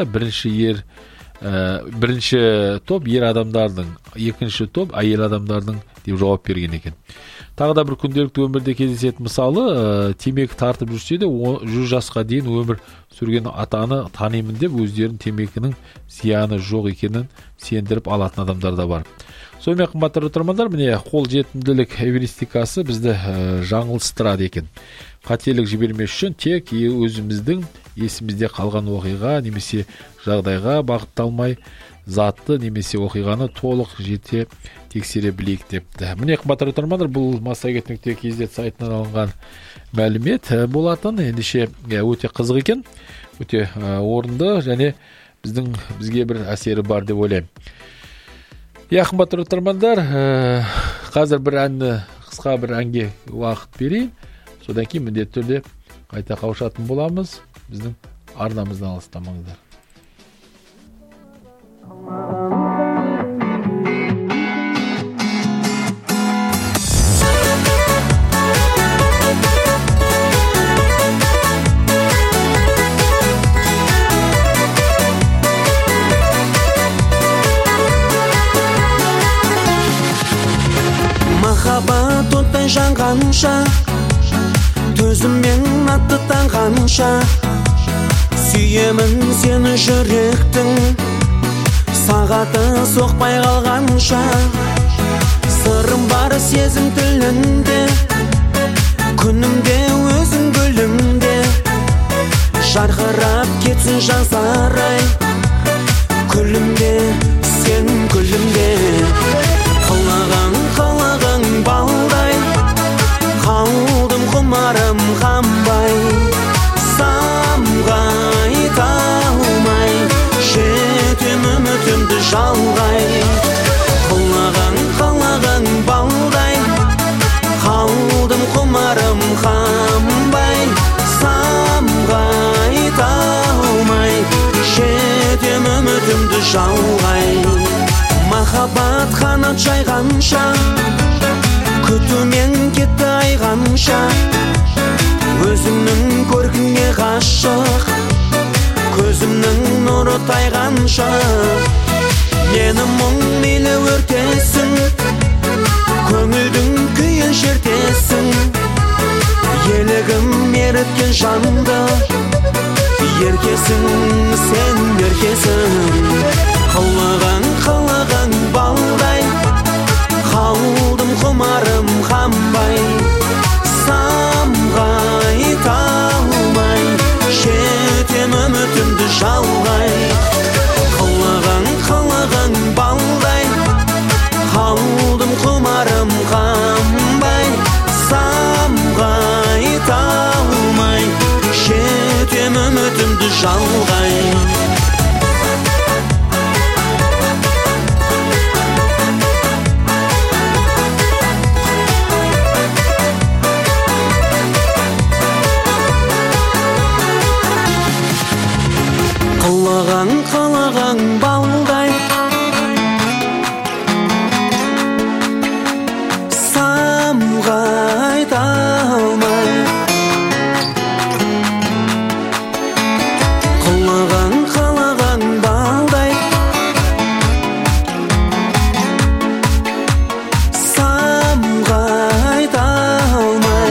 бірінші топ ер адамдардың, екінші топ әйел адамдардың деп жауап берген екен. Тағы да бір күнделікті өмірде кездесетін мысалы, темекі тартып жүрсе де 100 жасқа дейін өмір сүрген атаны танимын деп өздерін темекінің зияны жоқ екенін сендіріп алатын адамдар да бар. Сонымен қымбатты тыңдармандар, міне қол жетімділік эвристикасы бізді жаңылыстырады екен. Қателік жібермес үшін тек өзіміздің есімізде қалған оқиға немесе жағдайға бағытталмай затты немесе оқиғаны толық жете тексере білейік депті. Міне қымбатты тыңдармандар, бұл massagет.kz сайтынан алынған мәлімет болатын. Ендеше өте қызық екен, өте орынды және бізге бір әсері бар деп ойлаймын. Қымбатты тыңдармандар, қазір қысқа бір әнге уақыт берейін. Содан кейін міндетті түрде қайта қауышатын боламыз. Біздің арнамыздан алыстамаңыздар. Махаббат оттай жанғанша, төзіммен атты таңғанша, сүйемін сені жүректің, сағаты соқпай қалғанша. Сырым бар сезім тілінде, күнімде өзің гүлімде, жарқырап кетсін жасарай, күлімде сен күлімде. Қалаған балдай, қалдым құмарым қамбай, самғай талмай, жетем үмітімді жалғай. Қалаған балдай, қалдым құмарым қамбай, самғай талмай, жетем үмітімді жалғай. Махаббат қанат жайғанша, күтумен кетті айғанша, өзіңнің көркіңе ғашық, көзімнің нұры тайғанша. Мені мұң мейлі өртесің, көңілдің күйін шертесің, елігім ереткен жанды, еркесің сен еркесің. Қалаған балдай, қалдым құмарым қамбай, самғай талмай, жетем үмітімді жалғай. Қалаған балдай, қалдым құмарым қамбай, қалағаң балдай самғайта алмай қалағаң балдай самғайта алмай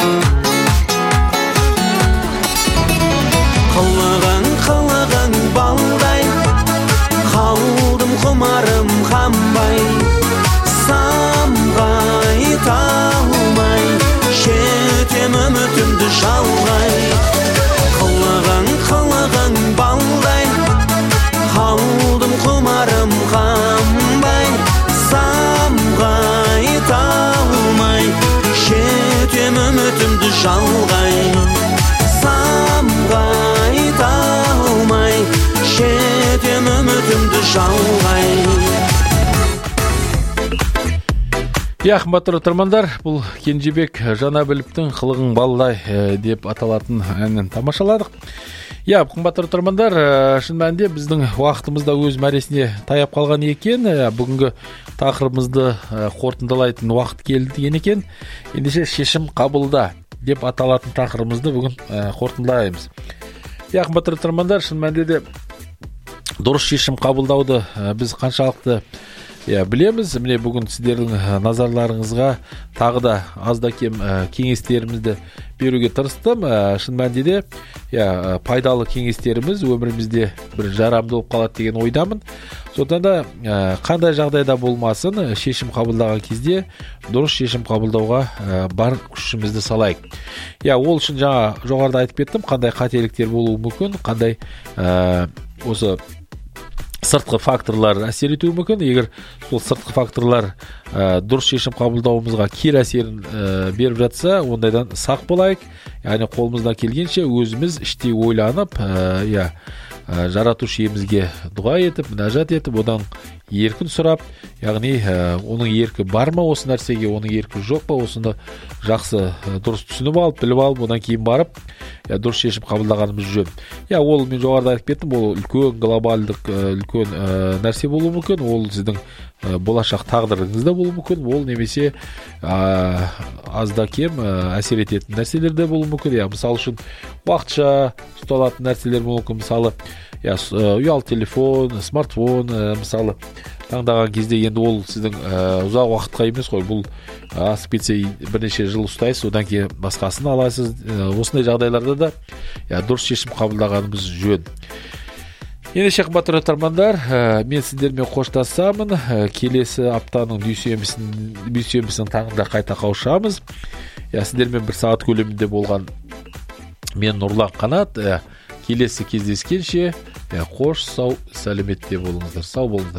қалағаң балдай қалдым құмарым қанбай самғайта алмай жетем үмітімді жалғай қалағаң балдай қалдым құмарым қанбай самғайта алмай жетем үмітімді жалғай самғайта алмай жетем үмітімді жалғай. Қымбатты тыңдармандар, бұл Кенжебек Жанәбіловтің қылығың балдай деп аталатын әнін тамашаладық. Қымбатты тыңдармандар, шын мәнінде біздің уақытымызда өз мәресіне таяп қалған екен. Бүгінгі тақырыбымызды қорытындылайтын уақыт келді екен. Ендеше шешім қабылда деп аталатын тақырыбымызды бүгін қорытындылаймыз. Қымбатты тыңдармандар, шын мәнінде де дұрыс шешім қабылдауды біз қаншалықты білеміз. Міне бүгін сіздердің назарларыңызға тағы да азда кем кеңестерімізді беруге тырыстым. Шын мәнінде де пайдалы кеңестеріміз өмірімізде бір жарамды болып қалады деген ойдамын. Сондықтан да қандай жағдайда болмасын, шешім қабылдаған кезде дұрыс шешім қабылдауға бар күшімізді салайық. Ол үшін жаңа жоғарыда айтып кеттім, қандай қателіктер болуы мүмкін, қандай осы сыртқы факторлар әсер етуі мүмкін. Егер сол сыртқы факторлар дұрыс шешім қабылдауымызға кері әсерін беріп жатса, ондайдан сақ болайық. Яғни қолымыздан келгенше өзіміз іштей ойланып, жаратушы иемізге дұға етіп, мінәжат етіп, одан еркін сұрап, яғни оның еркі бар ма осы нәрсеге, оның еркі жоқ па, осыны жақсы дұрыс түсініп алып, біліп алып, одан кейін барып, дұрыс шешім қабылдағанымыз жөн. Ол мен жоғарыда айтып кеттім, ол үлкен глобалдық үлкен нәрсе болуы мүмкін, ол сіздің болашақ тағдырыңызда болуы мүмкін, ол немесе азда кем әсер ететін нәрселер де болуы мүмкін. Мысалы үшін уақытша ұсталатын нәрселер мүмкін, мысалы ұялы телефон, смартфон мысалы таңдаған кезде енді ол сіздің ұзақ уақытқа емес қой, бұл асып кетсе бірнеше жыл ұстайсыз, одан кейін басқасын аласыз. Осындай жағдайларда да дұрыс шешім қабылдағанымыз жөн. Ендеше қымбатты тыңдармандар, мен сіздермен қоштасамын. Келесі аптаның дүйсенбісінің таңында қайта қауышамыз. Сіздермен бір сағат көлемінде болған мен Нұрлан Қанат. Келесі кездескенше қош, сау, сәлеметте болыңыздар. Сау болыңыздар.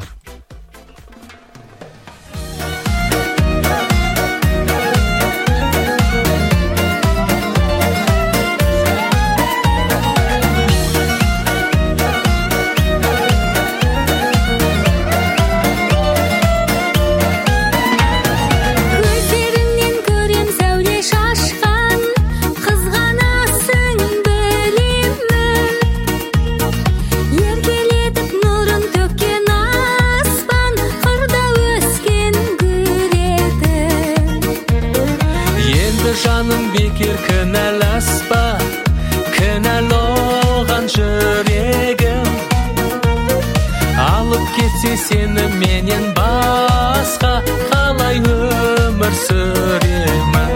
Сені менен басқа қалай өмір сүремін.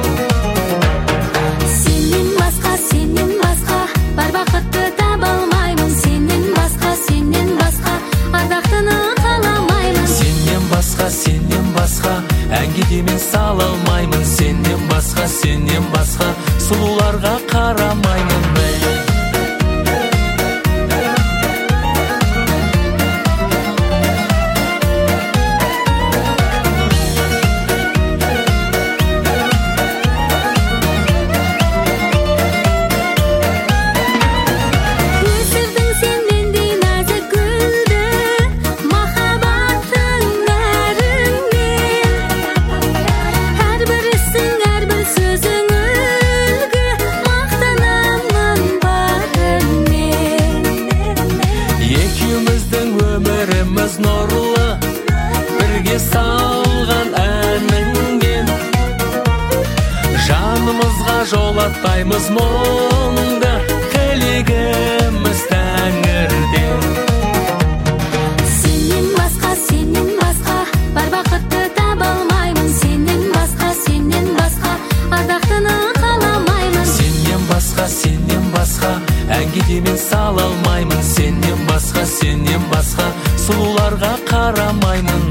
Сенен басқа бар бақытты таба алмаймын. Сенен басқа ардақтыны қаламаймын. Сенен басқа әнге демен сала алмаймын. Сенен басқа сұлуларға қарамаймын. өміріміз нұрлы, бірге салған әніңмен жанымызға жолатпаймыз мұңды, тілегіміз тәңірден. Сенен басқа бар бақытты таба алмаймын. Сенен басқа ардақтыны қаламаймын. Сенен басқа әнге мен сала алмаймын. Сенен басқа сұлуларға қарамаймын.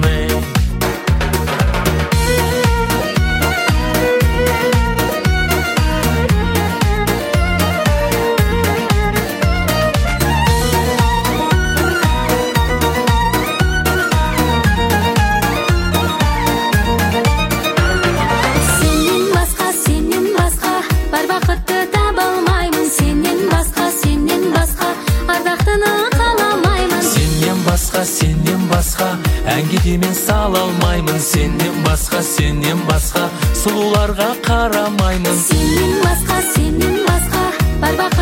Сенен басқа бар бақытты таба алмаймын. Сенен басқа ардақтыны қаламаймын. Сенен басқа әнге мен сала алмаймын. Сенен басқа сұлуларға қарамаймын. Сенен басқа бар бақытты